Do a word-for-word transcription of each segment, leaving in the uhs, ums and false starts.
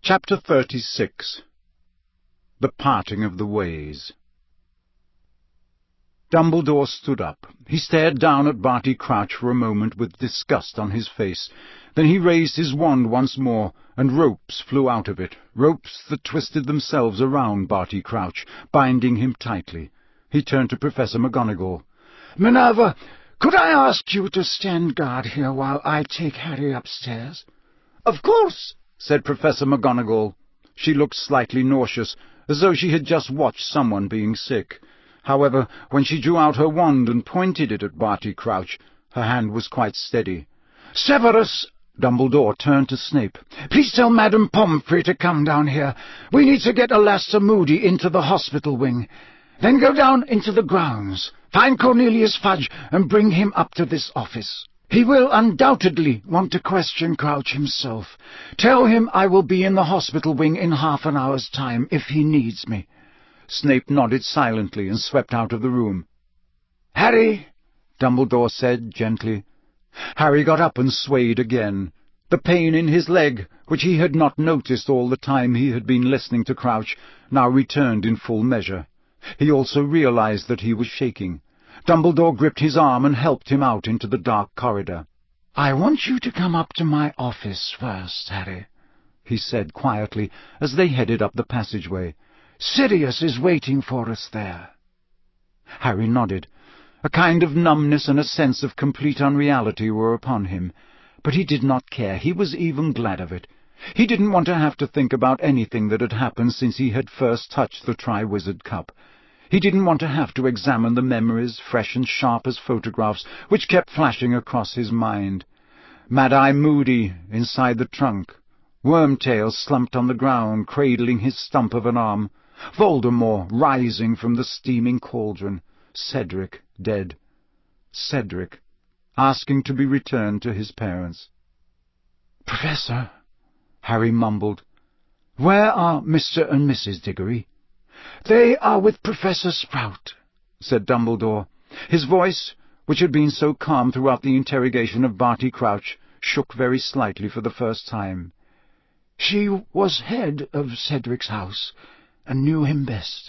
Chapter thirty-six. The Parting of the Ways. Dumbledore stood up. He stared down at Barty Crouch for a moment with disgust on his face. Then he raised his wand once more, and ropes flew out of it, ropes that twisted themselves around Barty Crouch, binding him tightly. He turned to Professor McGonagall. "Minerva, could I ask you to stand guard here while I take Harry upstairs?" "Of course," said Professor McGonagall. She looked slightly nauseous, as though she had just watched someone being sick. However, when she drew out her wand and pointed it at Barty Crouch, her hand was quite steady. "Severus!" Dumbledore turned to Snape. "Please tell Madame Pomfrey to come down here. We need to get Alastor Moody into the hospital wing. Then go down into the grounds. Find Cornelius Fudge and bring him up to this office. He will undoubtedly want to question Crouch himself. Tell him I will be in the hospital wing in half an hour's time if he needs me." Snape nodded silently and swept out of the room. "Harry," Dumbledore said gently. Harry got up and swayed again. The pain in his leg, which he had not noticed all the time he had been listening to Crouch, now returned in full measure. He also realized that he was shaking. Dumbledore gripped his arm and helped him out into the dark corridor. "I want you to come up to my office first, Harry," he said quietly as they headed up the passageway. "Sirius is waiting for us there." Harry nodded. A kind of numbness and a sense of complete unreality were upon him, but he did not care. He was even glad of it. He didn't want to have to think about anything that had happened since he had first touched the Triwizard Cup. He didn't want to have to examine the memories, fresh and sharp as photographs, which kept flashing across his mind. Mad-Eye Moody inside the trunk, Wormtail slumped on the ground, cradling his stump of an arm, Voldemort rising from the steaming cauldron, Cedric dead, Cedric asking to be returned to his parents. "Professor," Harry mumbled, "where are Mister and Missus Diggory?" "They are with Professor Sprout," said Dumbledore. His voice, which had been so calm throughout the interrogation of Barty Crouch, shook very slightly for the first time. "She was head of Cedric's house, and knew him best."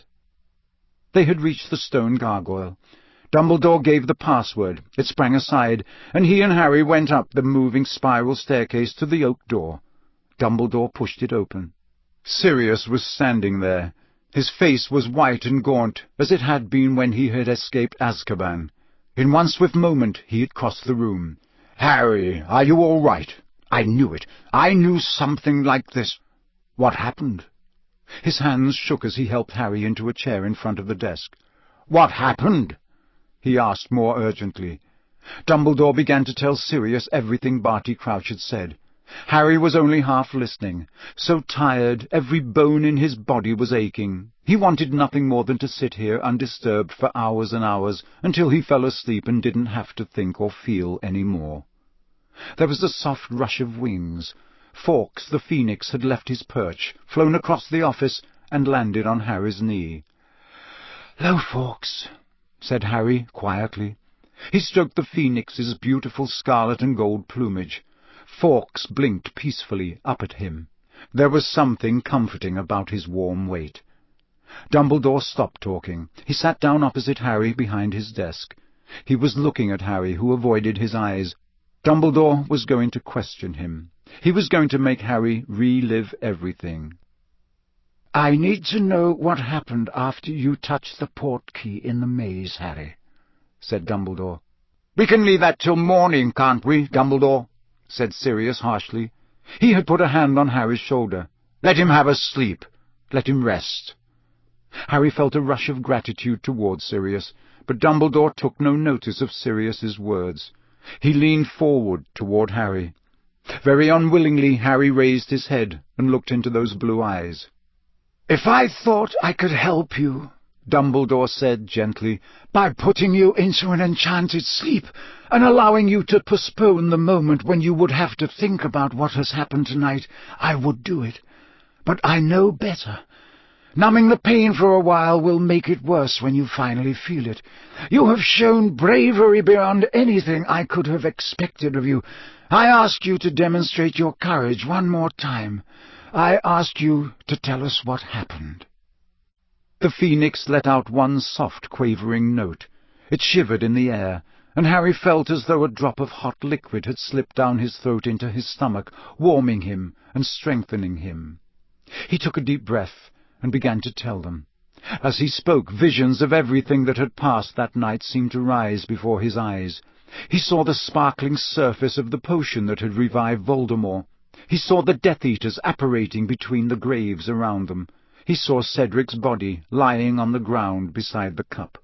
They had reached the stone gargoyle. Dumbledore gave the password. It sprang aside, and he and Harry went up the moving spiral staircase to the oak door. Dumbledore pushed it open. Sirius was standing there. His face was white and gaunt, as it had been when he had escaped Azkaban. In one swift moment he had crossed the room. "Harry, are you all right? I knew it. I knew something like this. What happened?" His hands shook as he helped Harry into a chair in front of the desk. "What happened?" he asked more urgently. Dumbledore began to tell Sirius everything Barty Crouch had said. Harry was only half listening. So tired, every bone in his body was aching. He wanted nothing more than to sit here undisturbed for hours and hours, until he fell asleep and didn't have to think or feel any more. There was the soft rush of wings. Fawkes the Phoenix had left his perch, flown across the office, and landed on Harry's knee. "Hello, Fawkes," said Harry quietly. He stroked the Phoenix's beautiful scarlet and gold plumage. Fawkes blinked peacefully up at him. There was something comforting about his warm weight. Dumbledore stopped talking. He sat down opposite Harry behind his desk. He was looking at Harry, who avoided his eyes. Dumbledore was going to question him. He was going to make Harry relive everything. "I need to know what happened after you touched the portkey in the maze, Harry," said Dumbledore. "We can leave that till morning, can't we, Dumbledore?" said Sirius harshly. He had put a hand on Harry's shoulder. "Let him have a sleep. Let him rest." Harry felt a rush of gratitude towards Sirius, but Dumbledore took no notice of Sirius's words. He leaned forward toward Harry. Very unwillingly Harry raised his head and looked into those blue eyes. "If I thought I could help you," Dumbledore said gently, "by putting you into an enchanted sleep and allowing you to postpone the moment when you would have to think about what has happened tonight, I would do it. But I know better. Numbing the pain for a while will make it worse when you finally feel it. You have shown bravery beyond anything I could have expected of you. I ask you to demonstrate your courage one more time. I asked you to tell us what happened." The phoenix let out one soft, quavering note. It shivered in the air, and Harry felt as though a drop of hot liquid had slipped down his throat into his stomach, warming him and strengthening him. He took a deep breath and began to tell them. As he spoke, visions of everything that had passed that night seemed to rise before his eyes. He saw the sparkling surface of the potion that had revived Voldemort. He saw the Death Eaters apparating between the graves around them. He saw Cedric's body lying on the ground beside the cup.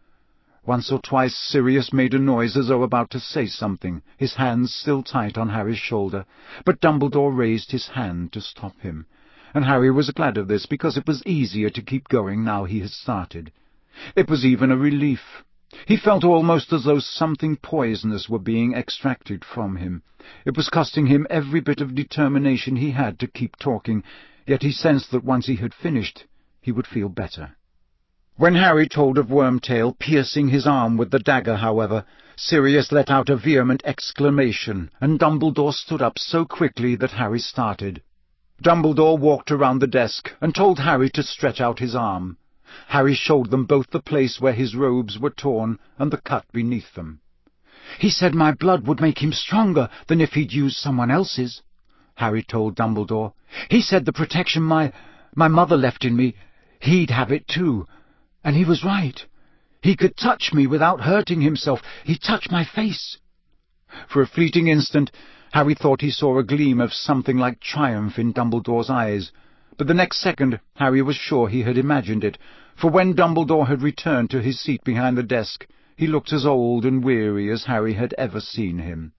Once or twice Sirius made a noise as though about to say something, his hands still tight on Harry's shoulder, but Dumbledore raised his hand to stop him, and Harry was glad of this because it was easier to keep going now he had started. It was even a relief. He felt almost as though something poisonous were being extracted from him. It was costing him every bit of determination he had to keep talking, yet he sensed that once he had finished, he would feel better. When Harry told of Wormtail piercing his arm with the dagger, however, Sirius let out a vehement exclamation, and Dumbledore stood up so quickly that Harry started. Dumbledore walked around the desk and told Harry to stretch out his arm. Harry showed them both the place where his robes were torn and the cut beneath them. "He said my blood would make him stronger than if he'd used someone else's," Harry told Dumbledore. "He said the protection my, my mother left in me, he'd have it too. And he was right. He could touch me without hurting himself. He touched my face." For a fleeting instant, Harry thought he saw a gleam of something like triumph in Dumbledore's eyes, but the next second Harry was sure he had imagined it, for when Dumbledore had returned to his seat behind the desk, he looked as old and weary as Harry had ever seen him.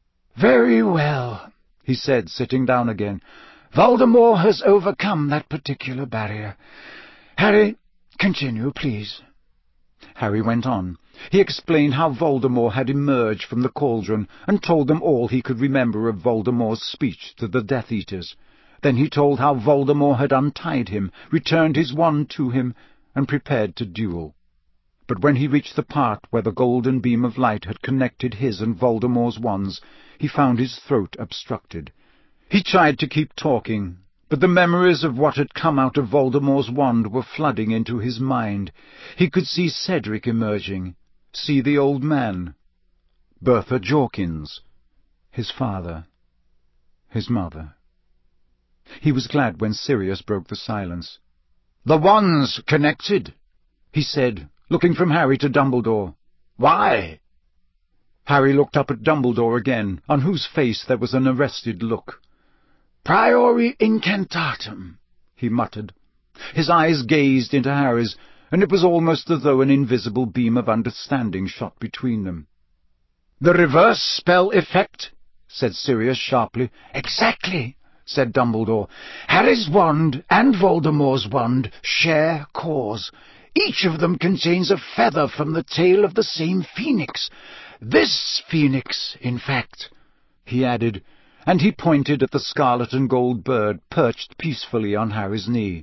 "Very well," he said, sitting down again. "Voldemort has overcome that particular barrier. Harry, continue, please." Harry went on. He explained how Voldemort had emerged from the cauldron, and told them all he could remember of Voldemort's speech to the Death Eaters. Then he told how Voldemort had untied him, returned his wand to him, and prepared to duel. But when he reached the part where the golden beam of light had connected his and Voldemort's wands, he found his throat obstructed. He tried to keep talking, but the memories of what had come out of Voldemort's wand were flooding into his mind. He could see Cedric emerging, see the old man, Bertha Jorkins, his father, his mother. He was glad when Sirius broke the silence. "The wand's connected," he said, looking from Harry to Dumbledore. "Why?" Harry looked up at Dumbledore again, on whose face there was an arrested look. "Priori incantatem," he muttered. His eyes gazed into Harry's, and it was almost as though an invisible beam of understanding shot between them. "The reverse spell effect," said Sirius sharply. "Exactly," said Dumbledore. "Harry's wand and Voldemort's wand share cause. Each of them contains a feather from the tail of the same phoenix. This phoenix, in fact," he added, and he pointed at the scarlet and gold bird perched peacefully on Harry's knee.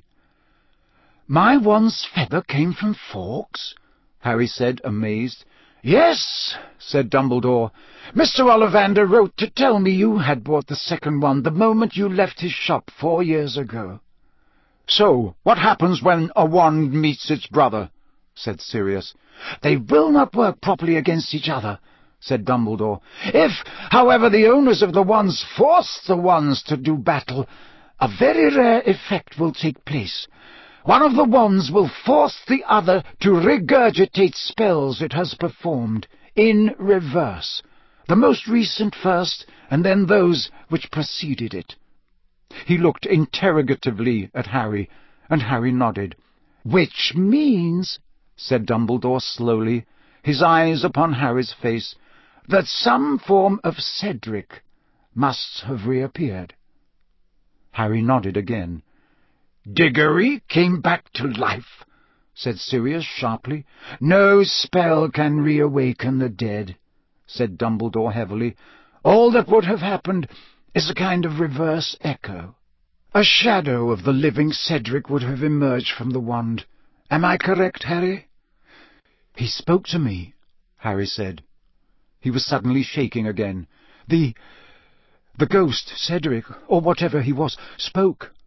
"My wand's feather came from Fawkes?" Harry said, amazed. "Yes," said Dumbledore. "Mister Ollivander wrote to tell me you had bought the second one the moment you left his shop four years ago." "So, what happens when a wand meets its brother?" said Sirius. "They will not work properly against each other," said Dumbledore. "If, however, the owners of the wands force the wands to do battle, a very rare effect will take place. One of the wands will force the other to regurgitate spells it has performed, in reverse, the most recent first, and then those which preceded it." He looked interrogatively at Harry, and Harry nodded. "Which means," said Dumbledore slowly, his eyes upon Harry's face, "that some form of Cedric must have reappeared." Harry nodded again. "Diggory came back to life," said Sirius sharply. "No spell can reawaken the dead," said Dumbledore heavily. "All that would have happened is a kind of reverse echo. A shadow of the living Cedric would have emerged from the wand. Am I correct, Harry?" "He spoke to me," Harry said. He was suddenly shaking again. The... the ghost, Cedric, or whatever he was, spoke.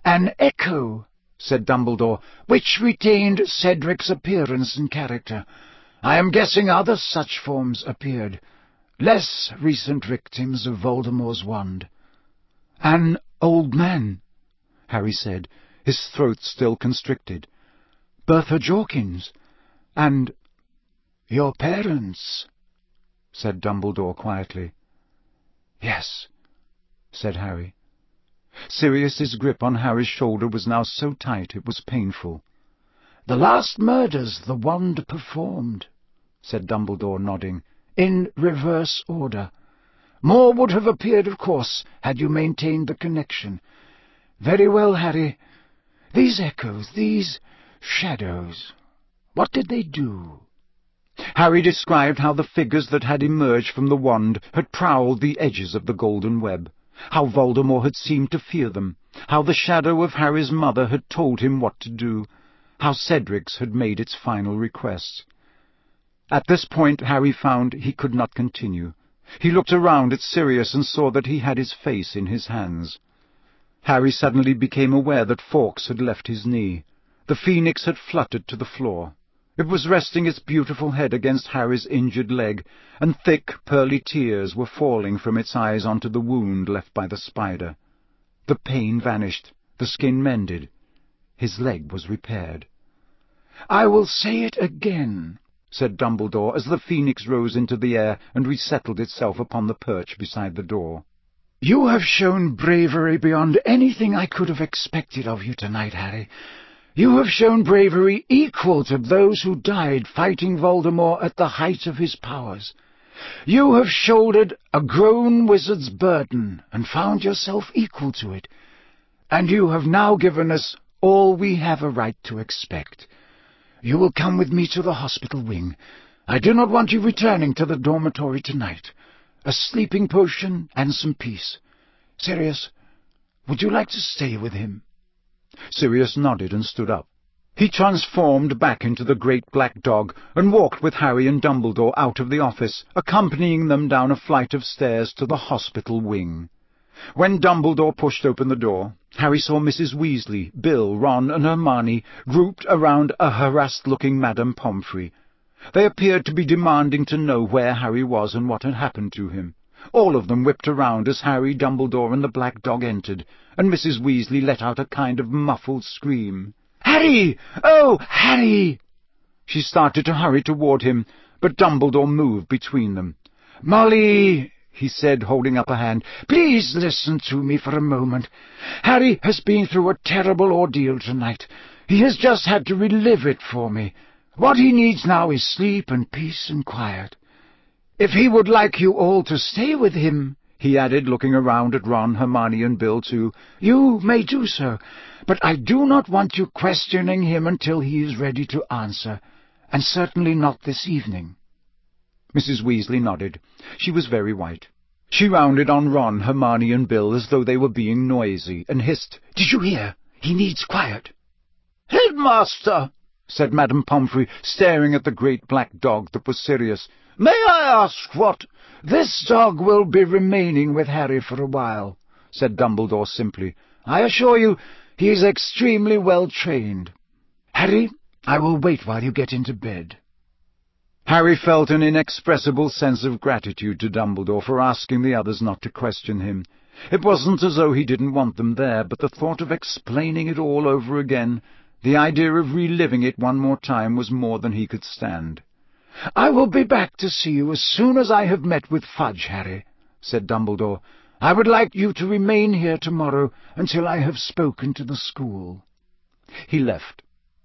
"An echo," said Dumbledore, "which retained Cedric's appearance and character. I am guessing other such forms appeared, less recent victims of Voldemort's wand." "An old man," Harry said, his throat still constricted. "Bertha Jorkins, and—" "Your parents," said Dumbledore quietly. "Yes," said Harry. Sirius's grip on Harry's shoulder was now so tight it was painful. "The last murders the wand performed," said Dumbledore, nodding, "in reverse order. More would have appeared, of course, had you maintained the connection. Very well, Harry. These echoes, these shadows, what did they do?" Harry described how the figures that had emerged from the wand had prowled the edges of the golden web, how Voldemort had seemed to fear them, how the shadow of Harry's mother had told him what to do, how Cedric's had made its final requests. At this point Harry found he could not continue. He looked around at Sirius and saw that he had his face in his hands. Harry suddenly became aware that Fawkes had left his knee. The phoenix had fluttered to the floor. It was resting its beautiful head against Harry's injured leg, and thick, pearly tears were falling from its eyes onto the wound left by the spider. The pain vanished, the skin mended. His leg was repaired. "I will say it again," said Dumbledore, as the phoenix rose into the air and resettled itself upon the perch beside the door. "You have shown bravery beyond anything I could have expected of you tonight, Harry. You have shown bravery equal to those who died fighting Voldemort at the height of his powers. You have shouldered a grown wizard's burden and found yourself equal to it, and you have now given us all we have a right to expect. You will come with me to the hospital wing. I do not want you returning to the dormitory tonight. A sleeping potion and some peace. Sirius, would you like to stay with him?" Sirius nodded and stood up. He transformed back into the great black dog and walked with Harry and Dumbledore out of the office, accompanying them down a flight of stairs to the hospital wing. When Dumbledore pushed open the door, Harry saw Missus Weasley, Bill, Ron, and Hermione grouped around a harassed-looking Madame Pomfrey. They appeared to be demanding to know where Harry was and what had happened to him. All of them whipped around as Harry, Dumbledore, and the black dog entered, and Missus Weasley let out a kind of muffled scream. "Harry! Oh, Harry!" She started to hurry toward him, but Dumbledore moved between them. "Molly," he said, holding up a hand, "please listen to me for a moment. Harry has been through a terrible ordeal tonight. He has just had to relive it for me. What he needs now is sleep and peace and quiet. If he would like you all to stay with him," he added, looking around at Ron, Hermione, and Bill too, "you may do so, but I do not want you questioning him until he is ready to answer, and certainly not this evening." Missus Weasley nodded. She was very white. She rounded on Ron, Hermione, and Bill as though they were being noisy, and hissed, "Did you hear? He needs quiet." "Headmaster," said Madame Pomfrey, staring at the great black dog that was Sirius, "may I ask what—" "This dog will be remaining with Harry for a while," said Dumbledore simply. "I assure you he is extremely well trained. Harry, I will wait while you get into bed." Harry felt an inexpressible sense of gratitude to Dumbledore for asking the others not to question him. It wasn't as though he didn't want them there, but the thought of explaining it all over again, the idea of reliving it one more time, was more than he could stand. "I will be back to see you as soon as I have met with Fudge, Harry," said Dumbledore. "I would like you to remain here tomorrow until I have spoken to the school." He left.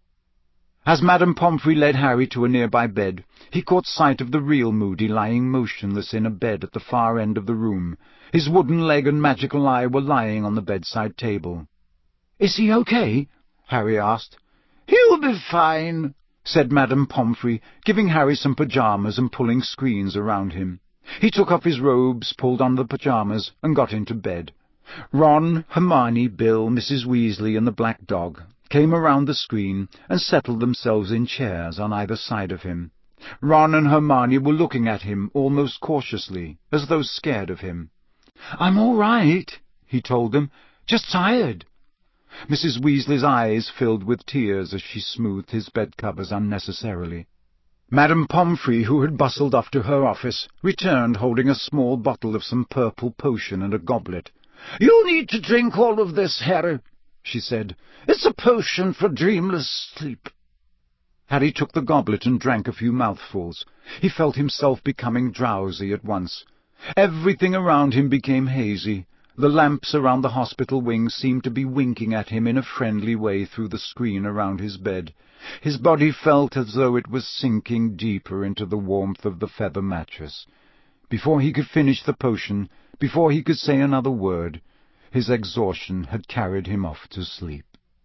As Madame Pomfrey led Harry to a nearby bed, he caught sight of the real Moody lying motionless in a bed at the far end of the room. His wooden leg and magical eye were lying on the bedside table. "Is he okay?" Harry asked. "He'll be fine," said Madame Pomfrey, giving Harry some pyjamas and pulling screens around him. He took off his robes, pulled on the pyjamas, and got into bed. Ron, Hermione, Bill, Missus Weasley, and the black dog came around the screen and settled themselves in chairs on either side of him. Ron and Hermione were looking at him almost cautiously, as though scared of him. "I'm all right," he told them. "Just tired." Missus Weasley's eyes filled with tears as she smoothed his bed-covers unnecessarily. Madame Pomfrey, who had bustled off to her office, returned holding a small bottle of some purple potion and a goblet. "You need to drink all of this, Harry," she said. "It's a potion for dreamless sleep." Harry took the goblet and drank a few mouthfuls. He felt himself becoming drowsy at once. Everything around him became hazy. The lamps around the hospital wing seemed to be winking at him in a friendly way through the screen around his bed. His body felt as though it was sinking deeper into the warmth of the feather mattress. Before he could finish the potion, before he could say another word, his exhaustion had carried him off to sleep.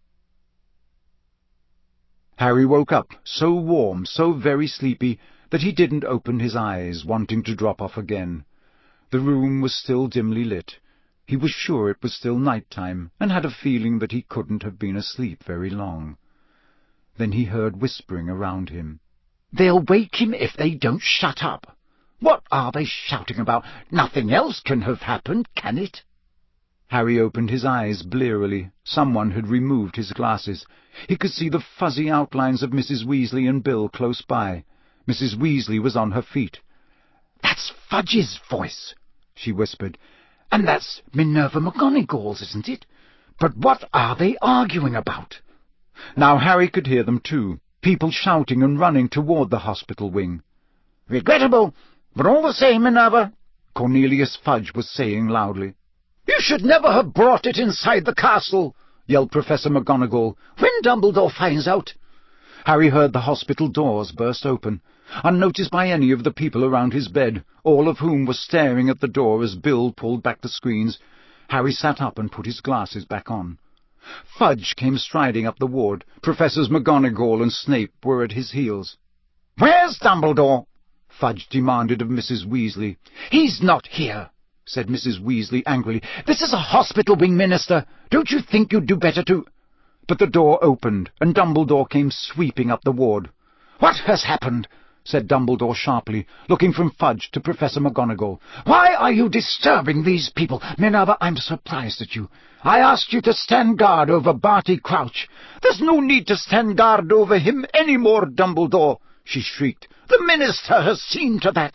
Harry woke up, so warm, so very sleepy, that he didn't open his eyes, wanting to drop off again. The room was still dimly lit. He was sure it was still night-time, and had a feeling that he couldn't have been asleep very long. Then he heard whispering around him. "They'll wake him if they don't shut up. What are they shouting about? Nothing else can have happened, can it?" Harry opened his eyes blearily. Someone had removed his glasses. He could see the fuzzy outlines of Missus Weasley and Bill close by. Missus Weasley was on her feet. "That's Fudge's voice," she whispered. "And that's Minerva McGonagall's, isn't it? But what are they arguing about?" Now Harry could hear them too, people shouting and running toward the hospital wing. "Regrettable, but all the same, Minerva," Cornelius Fudge was saying loudly. "You should never have brought it inside the castle," yelled Professor McGonagall. "When Dumbledore finds out—" Harry heard the hospital doors burst open, unnoticed by any of the people around his bed, all of whom were staring at the door as Bill pulled back the screens. Harry sat up and put his glasses back on. Fudge came striding up the ward. Professors McGonagall and Snape were at his heels. "Where's Dumbledore?" Fudge demanded of Missus Weasley. "He's not here," said Missus Weasley angrily. "This is a hospital wing, Minister. Don't you think you'd do better to—" But the door opened, and Dumbledore came sweeping up the ward. "What has happened?" said Dumbledore sharply, looking from Fudge to Professor McGonagall. "Why are you disturbing these people? Minerva, I'm surprised at you. I asked you to stand guard over Barty Crouch." "There's no need to stand guard over him any more, Dumbledore," she shrieked. "The Minister has seen to that."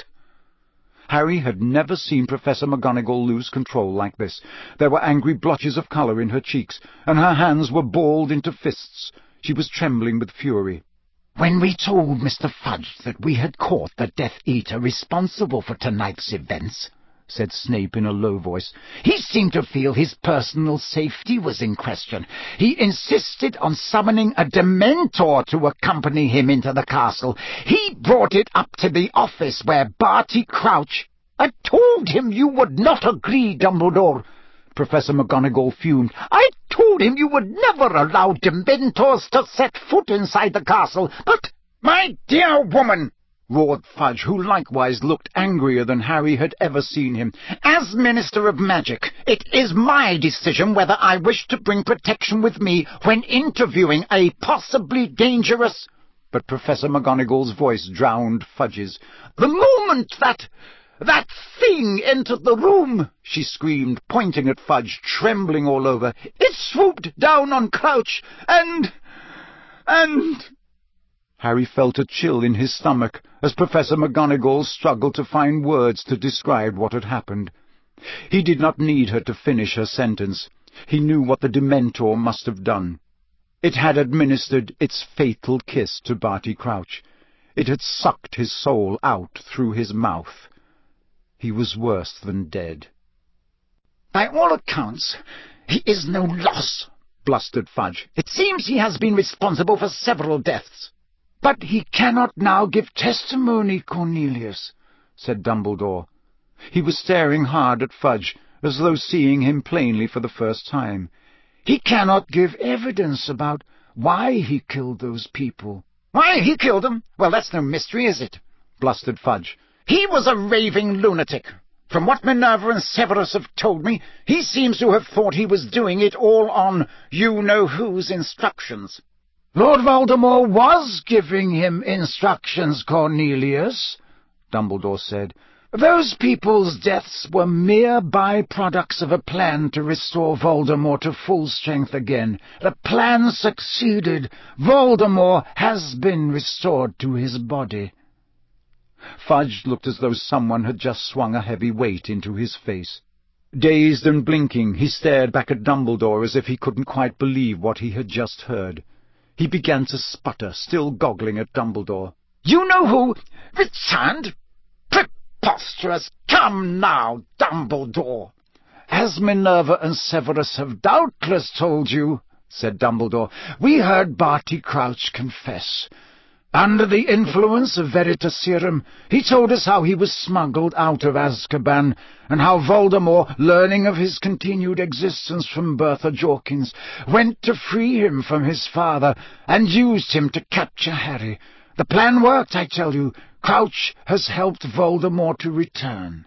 Harry had never seen Professor McGonagall lose control like this. There were angry blotches of colour in her cheeks, and her hands were balled into fists. She was trembling with fury. "When we told Mister Fudge that we had caught the Death Eater responsible for tonight's events," said Snape in a low voice, "he seemed to feel his personal safety was in question. He insisted on summoning a Dementor to accompany him into the castle. He brought it up to the office where Barty Crouch—" "I told him you would not agree, Dumbledore," Professor McGonagall fumed. "I told him you would never allow Dementors to set foot inside the castle, but—" "My dear woman!" roared Fudge, who likewise looked angrier than Harry had ever seen him. "As Minister of Magic, it is my decision whether I wish to bring protection with me when interviewing a possibly dangerous—" But Professor McGonagall's voice drowned Fudge's. "The moment that... that thing entered the room," she screamed, pointing at Fudge, trembling all over, "it swooped down on Crouch, and... and—" Harry felt a chill in his stomach as Professor McGonagall struggled to find words to describe what had happened. He did not need her to finish her sentence. He knew what the Dementor must have done. It had administered its fatal kiss to Barty Crouch. It had sucked his soul out through his mouth. He was worse than dead. "By all accounts, he is no loss," blustered Fudge. "It seems he has been responsible for several deaths." "But he cannot now give testimony, Cornelius," said Dumbledore. He was staring hard at Fudge, as though seeing him plainly for the first time. "He cannot give evidence about why he killed those people." "Why he killed them? Well, that's no mystery, is it?" blustered Fudge. "He was a raving lunatic. From what Minerva and Severus have told me, he seems to have thought he was doing it all on you-know-who's instructions." "Lord Voldemort was giving him instructions, Cornelius," Dumbledore said. Those people's deaths were mere byproducts of a plan to restore Voldemort to full strength again. The plan succeeded. Voldemort has been restored to his body." Fudge looked as though someone had just swung a heavy weight into his face. Dazed and blinking, he stared back at Dumbledore as if he couldn't quite believe what he had just heard. He began to sputter, still goggling at Dumbledore. "You know who returned? Preposterous! Come now, Dumbledore!" "As Minerva and Severus have doubtless told you," said Dumbledore, "we heard Barty Crouch confess. Under the influence of Veritaserum, he told us how he was smuggled out of Azkaban, and how Voldemort, learning of his continued existence from Bertha Jorkins, went to free him from his father, and used him to capture Harry. The plan worked, I tell you. Crouch has helped Voldemort to return."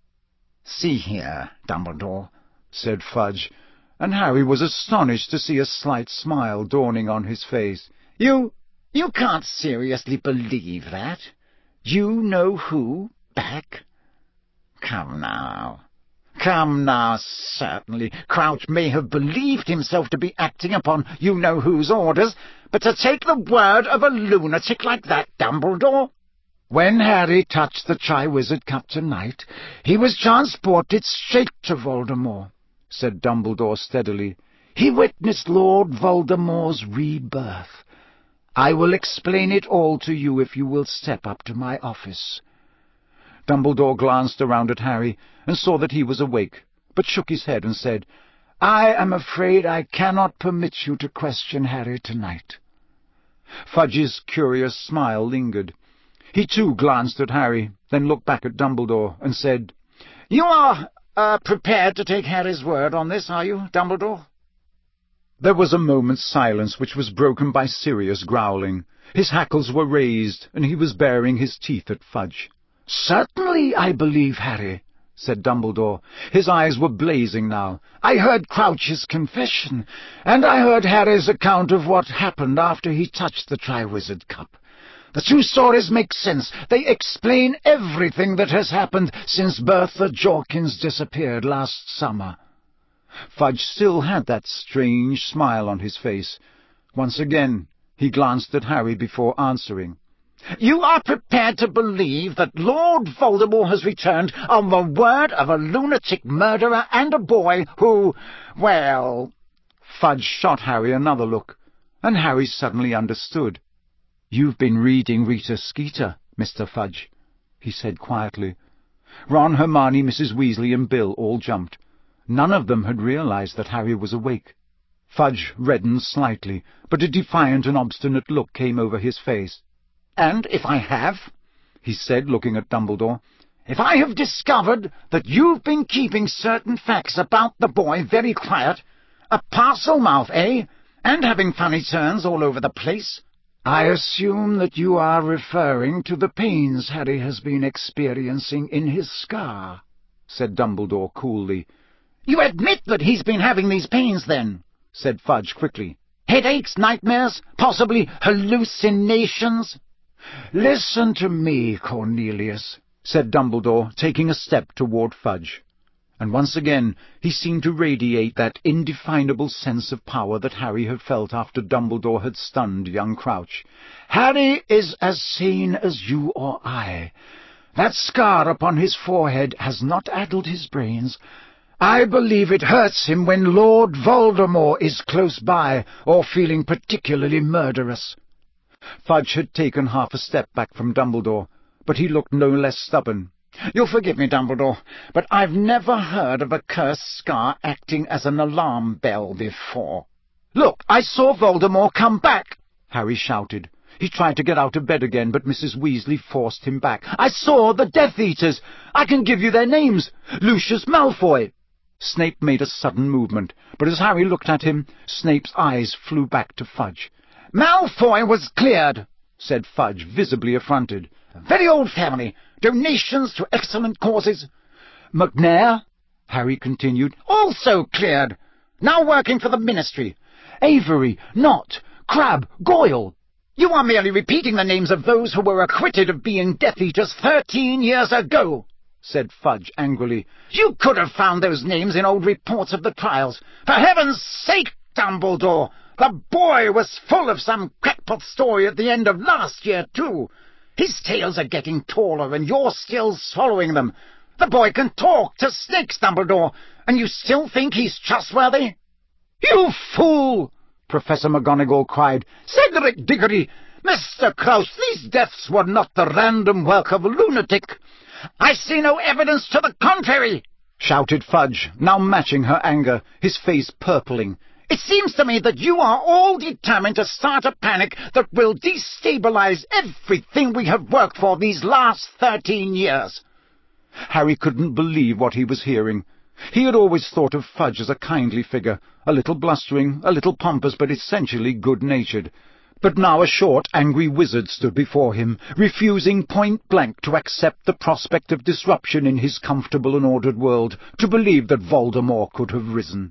"See here, Dumbledore," said Fudge, and Harry was astonished to see a slight smile dawning on his face. You... you can't seriously believe that? You know who back? Come now. Come now, certainly. Crouch may have believed himself to be acting upon you-know-whose orders, but to take the word of a lunatic like that, Dumbledore? When Harry touched the Triwizard Cup tonight, he was transported straight to Voldemort, said Dumbledore steadily. He witnessed Lord Voldemort's rebirth. I will explain it all to you if you will step up to my office. Dumbledore glanced around at Harry and saw that he was awake, but shook his head and said, I am afraid I cannot permit you to question Harry tonight. Fudge's curious smile lingered. He too glanced at Harry, then looked back at Dumbledore and said, You are uh, prepared to take Harry's word on this, are you, Dumbledore? There was a moment's silence which was broken by Sirius growling. His hackles were raised, and he was baring his teeth at Fudge. Certainly I believe Harry, said Dumbledore. His eyes were blazing now. I heard Crouch's confession, and I heard Harry's account of what happened after he touched the Triwizard Cup. The two stories make sense. They explain everything that has happened since Bertha Jorkins disappeared last summer. Fudge still had that strange smile on his face. Once again he glanced at Harry before answering. You are prepared to believe that Lord Voldemort has returned on the word of a lunatic murderer and a boy who, well... Fudge shot Harry another look, and Harry suddenly understood. You've been reading Rita Skeeter, Mister Fudge, he said quietly. Ron, Hermione, Missus Weasley, and Bill all jumped. None of them had realized that Harry was awake. Fudge reddened slightly, but a defiant and obstinate look came over his face. And if I have, he said, looking at Dumbledore, if I have discovered that you've been keeping certain facts about the boy very quiet, a parcel mouth, eh, and having funny turns all over the place, I assume that you are referring to the pains Harry has been experiencing in his scar, said Dumbledore coolly. You admit that he's been having these pains, then, said Fudge quickly. Headaches, nightmares, possibly hallucinations? Listen to me, Cornelius, said Dumbledore, taking a step toward Fudge. And once again he seemed to radiate that indefinable sense of power that Harry had felt after Dumbledore had stunned young Crouch. Harry is as sane as you or I. That scar upon his forehead has not addled his brains. I believe it hurts him when Lord Voldemort is close by or feeling particularly murderous. Fudge had taken half a step back from Dumbledore, but he looked no less stubborn. You'll forgive me, Dumbledore, but I've never heard of a cursed scar acting as an alarm bell before. Look, I saw Voldemort come back, Harry shouted. He tried to get out of bed again, but Missus Weasley forced him back. I saw the Death Eaters. I can give you their names. Lucius Malfoy. Snape made a sudden movement, but as Harry looked at him, Snape's eyes flew back to Fudge. Malfoy was cleared, said Fudge, visibly affronted. Very old family. Donations to excellent causes. McNair, Harry continued, also cleared. Now working for the Ministry. Avery, Knott, Crabbe, Goyle. You are merely repeating the names of those who were acquitted of being Death Eaters thirteen years ago. said Fudge angrily. "You could have found those names in old reports of the trials. For heaven's sake, Dumbledore! The boy was full of some crackpot story at the end of last year, too. His tales are getting taller, and you're still swallowing them. The boy can talk to snakes, Dumbledore, and you still think he's trustworthy?" "You fool!" Professor McGonagall cried. "Cedric Diggory! Mister Crouch, these deaths were not the random work of a lunatic." "I see no evidence to the contrary!" shouted Fudge, now matching her anger, his face purpling. "It seems to me that you are all determined to start a panic that will destabilize everything we have worked for these last thirteen years. Harry couldn't believe what he was hearing. He had always thought of Fudge as a kindly figure, a little blustering, a little pompous, but essentially good-natured. But now a short, angry wizard stood before him, refusing point-blank to accept the prospect of disruption in his comfortable and ordered world, to believe that Voldemort could have risen.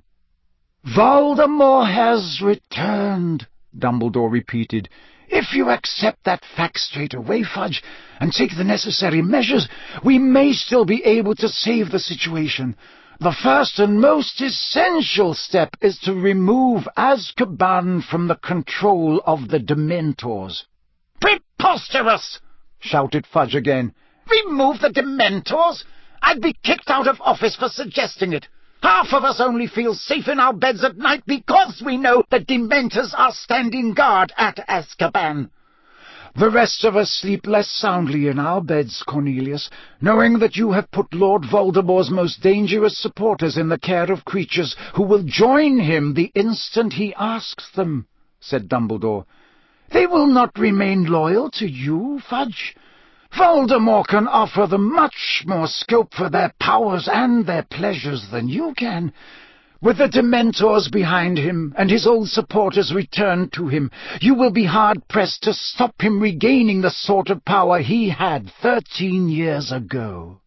"Voldemort has returned," Dumbledore repeated. "If you accept that fact straight away, Fudge, and take the necessary measures, we may still be able to save the situation. The first and most essential step is to remove Azkaban from the control of the Dementors." "Preposterous!" shouted Fudge again. "Remove the Dementors? I'd be kicked out of office for suggesting it. Half of us only feel safe in our beds at night because we know the Dementors are standing guard at Azkaban." "The rest of us sleep less soundly in our beds, Cornelius, knowing that you have put Lord Voldemort's most dangerous supporters in the care of creatures who will join him the instant he asks them," said Dumbledore. "They will not remain loyal to you, Fudge. Voldemort can offer them much more scope for their powers and their pleasures than you can. With the Dementors behind him, and his old supporters returned to him, you will be hard-pressed to stop him regaining the sort of power he had thirteen years ago."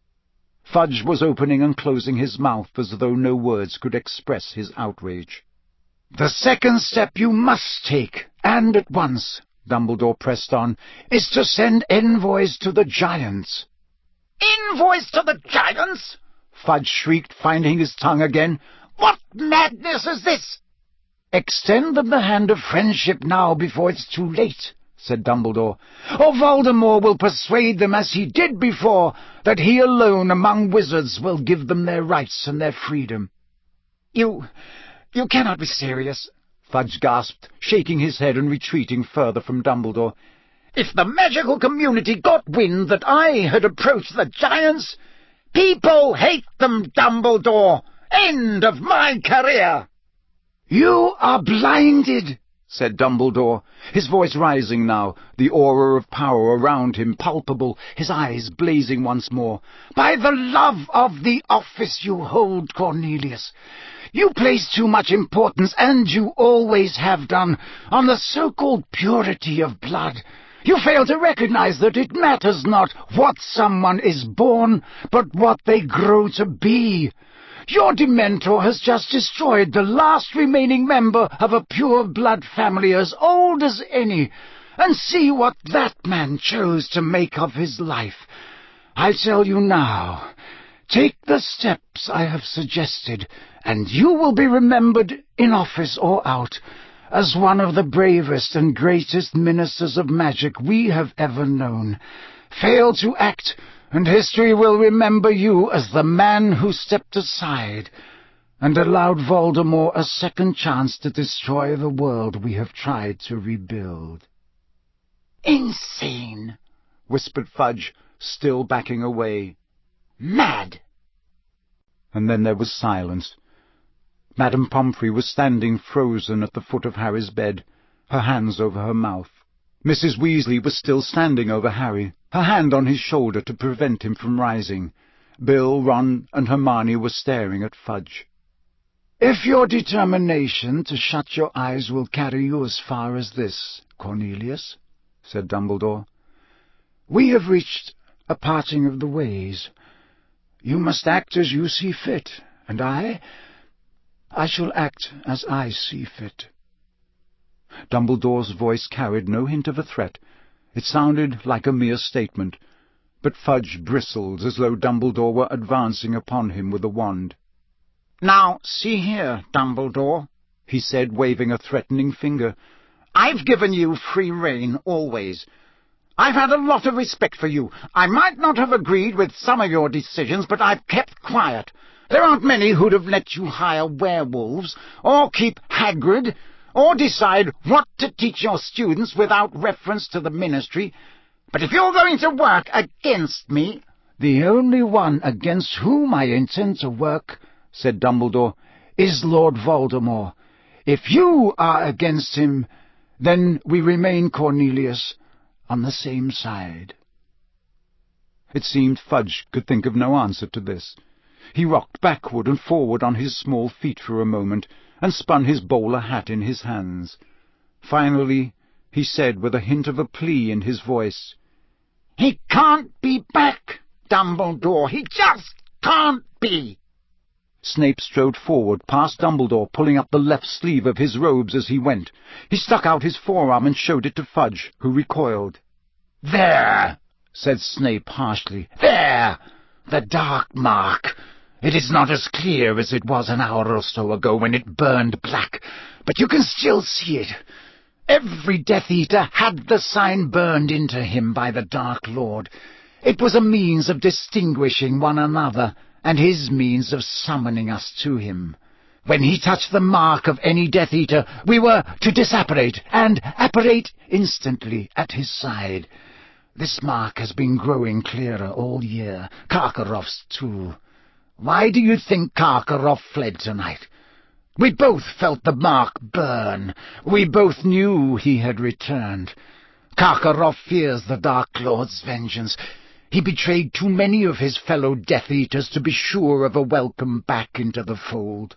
Fudge was opening and closing his mouth as though no words could express his outrage. "The second step you must take, and at once," Dumbledore pressed on, "is to send envoys to the Giants." "Envoys to the Giants?" Fudge shrieked, finding his tongue again. "What madness is this?" "Extend them the hand of friendship now before it's too late," said Dumbledore, "or Voldemort will persuade them, as he did before, that he alone among wizards will give them their rights and their freedom." You... you cannot be serious," Fudge gasped, shaking his head and retreating further from Dumbledore. "If the magical community got wind that I had approached the Giants... People hate them, Dumbledore! End of my career!" "You are blinded," said Dumbledore, his voice rising now, the aura of power around him palpable, his eyes blazing once more, "by the love of the office you hold, Cornelius. You place too much importance, and you always have done, on the so-called purity of blood. You fail to recognize that it matters not what someone is born, but what they grow to be. Your Dementor has just destroyed the last remaining member of a pure-blood family as old as any, and see what that man chose to make of his life. I tell you now, take the steps I have suggested, and you will be remembered, in office or out, as one of the bravest and greatest ministers of magic we have ever known. Fail to act, and history will remember you as the man who stepped aside and allowed Voldemort a second chance to destroy the world we have tried to rebuild." "Insane," whispered Fudge, still backing away. "Mad." And then there was silence. Madame Pomfrey was standing frozen at the foot of Harry's bed, her hands over her mouth. Missus Weasley was still standing over Harry, her hand on his shoulder to prevent him from rising. Bill, Ron, and Hermione were staring at Fudge. "If your determination to shut your eyes will carry you as far as this, Cornelius," said Dumbledore, "we have reached a parting of the ways. You must act as you see fit, and I... I shall act as I see fit." Dumbledore's voice carried no hint of a threat. It sounded like a mere statement, But Fudge bristled as though Dumbledore were advancing upon him with a wand. "Now, see here, Dumbledore," he said, waving a threatening finger. "I've given you free rein always. I've had a lot of respect for you. I might not have agreed with some of your decisions, but I've kept quiet. There aren't many who'd have let you hire werewolves, or keep Hagrid, or decide what to teach your students without reference to the Ministry. But if you're going to work against me—" "The only one against whom I intend to work," said Dumbledore, "is Lord Voldemort. If you are against him, then we remain, Cornelius, on the same side." It seemed Fudge could think of no answer to this. He rocked backward and forward on his small feet for a moment, and spun his bowler hat in his hands. Finally, he said with a hint of a plea in his voice, "He can't be back, Dumbledore. He just can't be." Snape strode forward, past Dumbledore, pulling up the left sleeve of his robes as he went. He stuck out his forearm and showed it to Fudge, who recoiled. "There," said Snape harshly. "There! The dark mark. It is not as clear as it was an hour or so ago when it burned black, but you can still see it. Every Death Eater had the sign burned into him by the Dark Lord. It was a means of distinguishing one another, and his means of summoning us to him. When he touched the mark of any Death Eater, we were to disapparate, and apparate instantly at his side. This mark has been growing clearer all year, Karkaroff's too. Why do you think Karkaroff fled tonight? We both felt the mark burn. We both knew he had returned. Karkaroff fears the Dark Lord's vengeance. He betrayed too many of his fellow Death Eaters to be sure of a welcome back into the fold."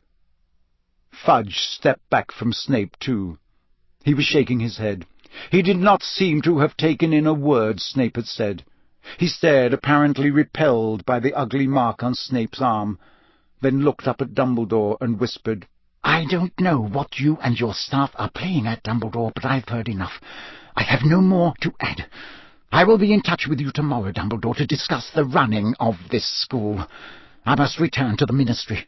Fudge stepped back from Snape, too. He was shaking his head. He did not seem to have taken in a word Snape had said. He stared, apparently repelled by the ugly mark on Snape's arm, then looked up at Dumbledore and whispered, "I don't know what you and your staff are playing at, Dumbledore, but I've heard enough. I have no more to add. I will be in touch with you tomorrow, Dumbledore, to discuss the running of this school. I must return to the Ministry."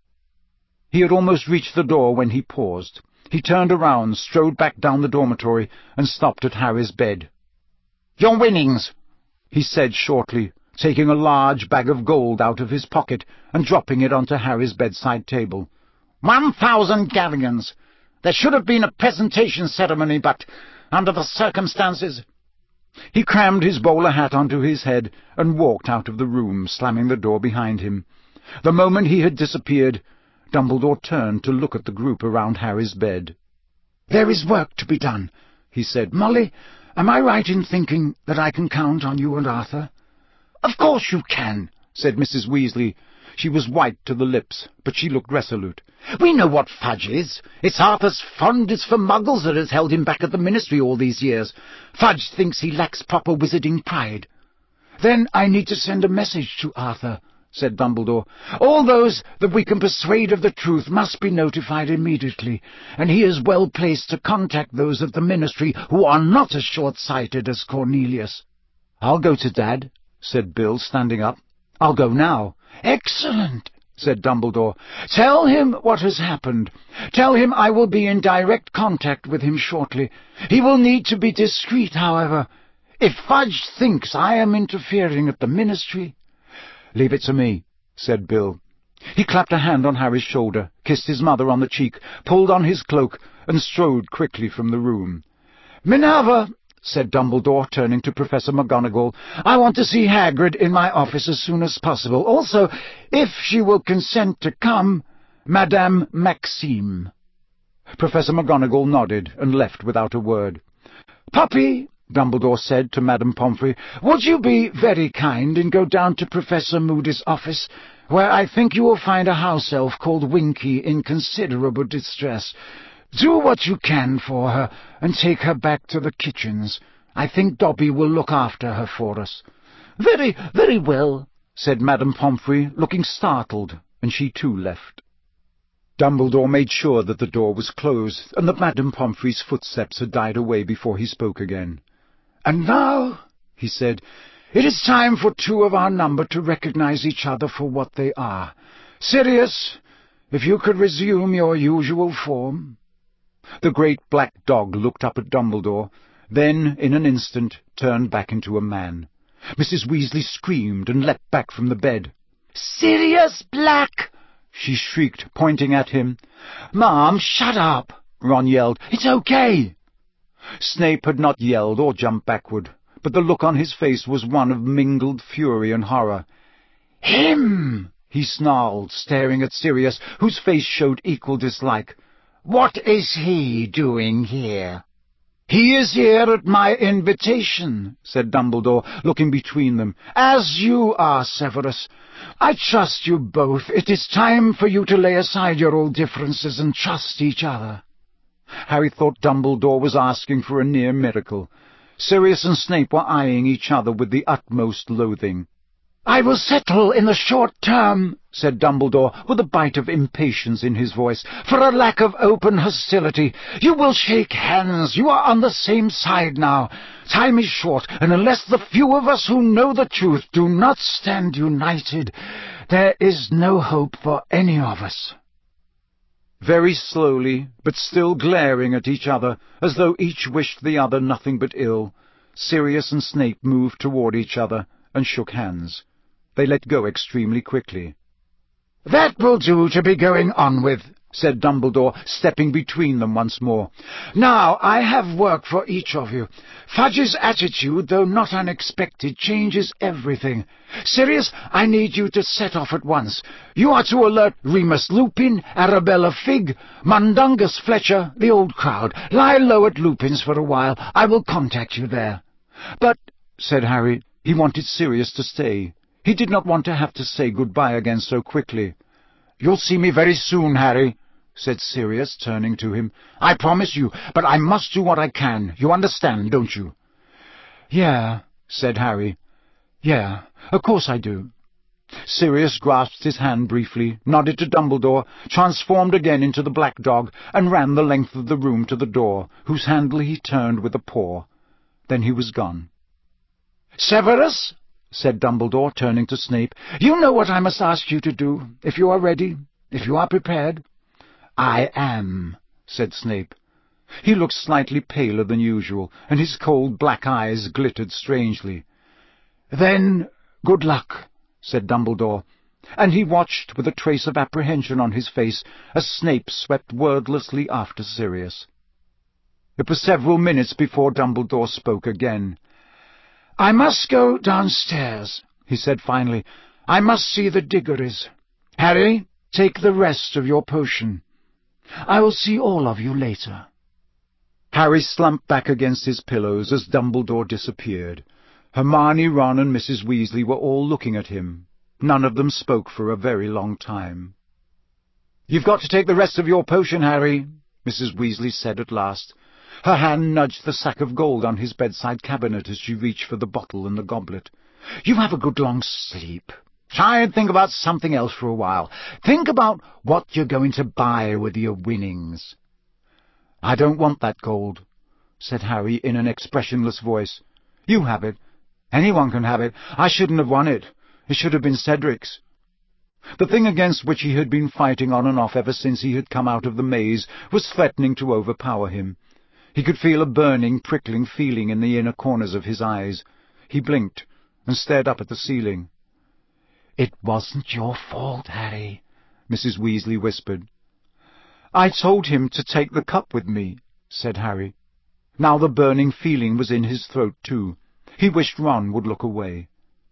He had almost reached the door when he paused. He turned around, strode back down the dormitory, and stopped at Harry's bed. "Your winnings," he said shortly, taking a large bag of gold out of his pocket and dropping it onto Harry's bedside table. One thousand galleons. There should have been a presentation ceremony, but under the circumstances—" He crammed his bowler hat onto his head and walked out of the room, slamming the door behind him. The moment he had disappeared, Dumbledore turned to look at the group around Harry's bed. "There is work to be done," he said. "Molly, am I right in thinking that I can count on you and Arthur?" "Of course you can," said Missus Weasley. She was white to the lips, but she looked resolute. "We know what Fudge is. It's Arthur's fondness for muggles that has held him back at the Ministry all these years. Fudge thinks he lacks proper wizarding pride." "Then I need to send a message to Arthur," said Dumbledore. "All those that we can persuade of the truth must be notified immediately, and he is well placed to contact those at the Ministry who are not as short-sighted as Cornelius." "I'll go to Dad," said Bill, standing up. "I'll go now." "Excellent," said Dumbledore. "Tell him what has happened. Tell him I will be in direct contact with him shortly. He will need to be discreet, however. If Fudge thinks I am interfering at the Ministry—" "Leave it to me," said Bill. He clapped a hand on Harry's shoulder, kissed his mother on the cheek, pulled on his cloak, and strode quickly from the room. "Minerva," said Dumbledore, turning to Professor McGonagall, "I want to see Hagrid in my office as soon as possible. Also, if she will consent to come, Madame Maxime." Professor McGonagall nodded and left without a word. "Puppy," Dumbledore said to Madame Pomfrey, "would you be very kind and go down to Professor Moody's office, where I think you will find a house elf called Winky in considerable distress. Do what you can for her, and take her back to the kitchens. I think Dobby will look after her for us." "Very, very well," said Madame Pomfrey, looking startled, and she too left. Dumbledore made sure that the door was closed, and that Madame Pomfrey's footsteps had died away before he spoke again. "And now," he said, It is time for two of our number to recognize each other for what they are. Sirius, if you could resume your usual form." The great black dog looked up at Dumbledore, then, in an instant, turned back into a man. Missus Weasley screamed and leapt back from the bed. "Sirius Black!" she shrieked, pointing at him. "Mom, shut up!" Ron yelled. "It's okay!" Snape had not yelled or jumped backward, but the look on his face was one of mingled fury and horror. "Him!" he snarled, staring at Sirius, whose face showed equal dislike. "What is he doing here?" "He is here at my invitation," said Dumbledore, looking between them, "as you are, Severus. I trust you both. It is time for you to lay aside your old differences and trust each other." Harry thought Dumbledore was asking for a near miracle. Sirius and Snape were eyeing each other with the utmost loathing. "I will settle in the short term," said Dumbledore, with a bite of impatience in his voice, "for a lack of open hostility. You will shake hands. You are on the same side now. Time is short, and unless the few of us who know the truth do not stand united, there is no hope for any of us." Very slowly, but still glaring at each other, as though each wished the other nothing but ill, Sirius and Snape moved toward each other and shook hands. They let go extremely quickly. "That will do to be going on with," said Dumbledore, stepping between them once more. "Now I have work for each of you. Fudge's attitude, though not unexpected, changes everything. Sirius, I need you to set off at once. You are to alert Remus Lupin, Arabella Figg, Mundungus Fletcher, the old crowd. Lie low at Lupin's for a while. I will contact you there." "But," said Harry, he wanted Sirius to stay. He did not want to have to say goodbye again so quickly. "You'll see me very soon, Harry," said Sirius, turning to him. "I promise you, but I must do what I can. You understand, don't you?" "Yeah," said Harry. "Yeah, of course I do." Sirius grasped his hand briefly, nodded to Dumbledore, transformed again into the black dog, and ran the length of the room to the door, whose handle he turned with a paw. Then he was gone. "Severus," said Dumbledore, turning to Snape, "you know what I must ask you to do, if you are ready, if you are prepared." "I am," said Snape. He looked slightly paler than usual, and his cold black eyes glittered strangely. "Then good luck," said Dumbledore, and he watched with a trace of apprehension on his face as Snape swept wordlessly after Sirius. It was several minutes before Dumbledore spoke again. "I must go downstairs," he said finally. "I must see the Diggories. Harry, take the rest of your potion. I will see all of you later." Harry slumped back against his pillows as Dumbledore disappeared. Hermione, Ron, and Missus Weasley were all looking at him. None of them spoke for a very long time. "You've got to take the rest of your potion, Harry," Missus Weasley said at last. Her hand nudged the sack of gold on his bedside cabinet as she reached for the bottle and the goblet. "You have a good long sleep. Try and think about something else for a while. Think about what you're going to buy with your winnings." "I don't want that gold," said Harry in an expressionless voice. "You have it. Anyone can have it. I shouldn't have won it. It should have been Cedric's." The thing against which he had been fighting on and off ever since he had come out of the maze was threatening to overpower him. He could feel a burning, prickling feeling in the inner corners of his eyes. He blinked and stared up at the ceiling. "It wasn't your fault, Harry," Missus Weasley whispered. "I told him to take the cup with me," said Harry. Now the burning feeling was in his throat too. He wished Ron would look away.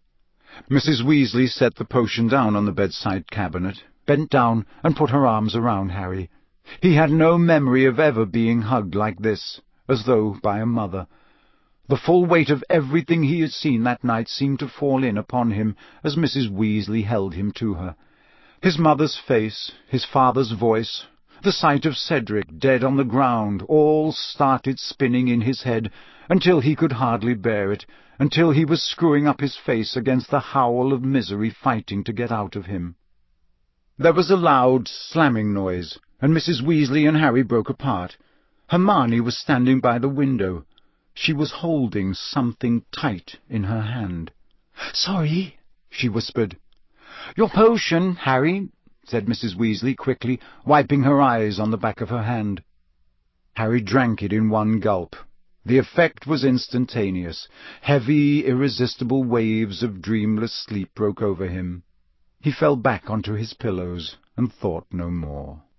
Missus Weasley set the potion down on the bedside cabinet, bent down, and put her arms around Harry. He had no memory of ever being hugged like this, as though by a mother. The full weight of everything he had seen that night seemed to fall in upon him as Missus Weasley held him to her. His mother's face, his father's voice, the sight of Cedric dead on the ground, all started spinning in his head until he could hardly bear it, until he was screwing up his face against the howl of misery fighting to get out of him. There was a loud slamming noise, and Missus Weasley and Harry broke apart. Hermione was standing by the window. She was holding something tight in her hand. "Sorry," she whispered. "Your potion, Harry," said Missus Weasley quickly, wiping her eyes on the back of her hand. Harry drank it in one gulp. The effect was instantaneous. Heavy, irresistible waves of dreamless sleep broke over him. He fell back onto his pillows and thought no more.